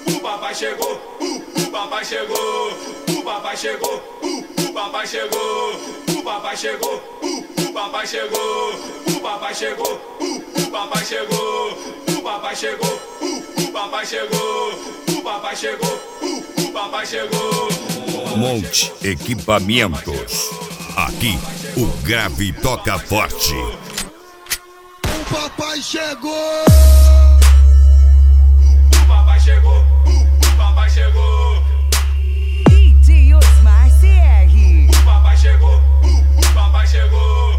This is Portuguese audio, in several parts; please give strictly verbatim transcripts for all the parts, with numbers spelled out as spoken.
o papai chegou, o papai chegou, o papai chegou, o papai chegou, o papai chegou, o papai chegou, o papai chegou, o papai chegou, o papai chegou, o papai chegou, o papai chegou, o papai chegou. Monte Equipamentos. Aqui o grave toca forte. O papai chegou. O papai chegou, o papai chegou. D J Osmar C R. O papai chegou, o papai chegou.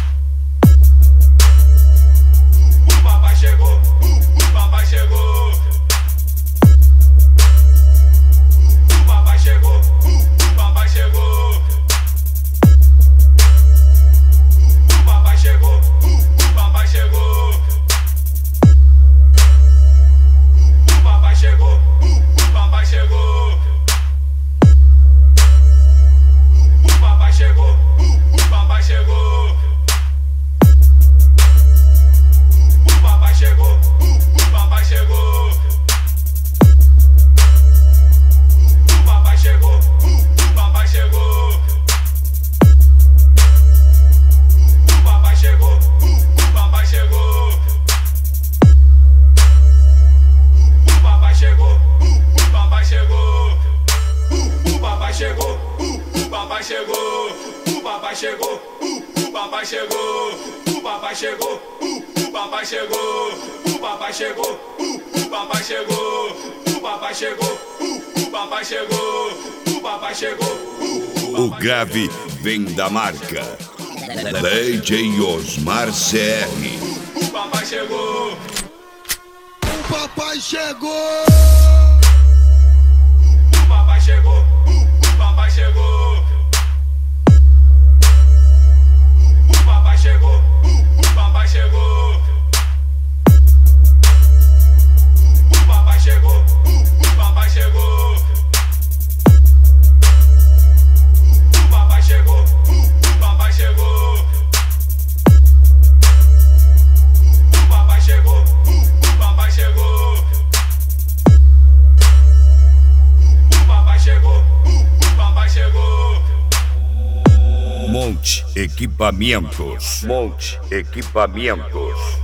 O papai chegou, o papai chegou. O papai chegou, o papai chegou. O papai chegou, o papai chegou. O papai chegou, o papai chegou. O papai chegou, o papai chegou. O papai chegou, o papai chegou. O papai chegou, o papai chegou. O papai chegou, o papai chegou. O papai chegou, o papai chegou. O papai chegou, o papai chegou. O papai chegou, o papai chegou. O papai chegou, o papai chegou. O papai chegou, o papai chegou. O papai chegou, o papai chegou. O papai chegou. O grave vem da marca D J Osmar C R. O papai chegou. O papai chegou. O papai chegou, o papai chegou. O papai chegou, o papai chegou. O papai chegou, o papai chegou. O papai chegou, o papai chegou. O papai chegou, o papai chegou. O papai chegou, o papai chegou. Monte Equipamentos. Monte Equipamentos.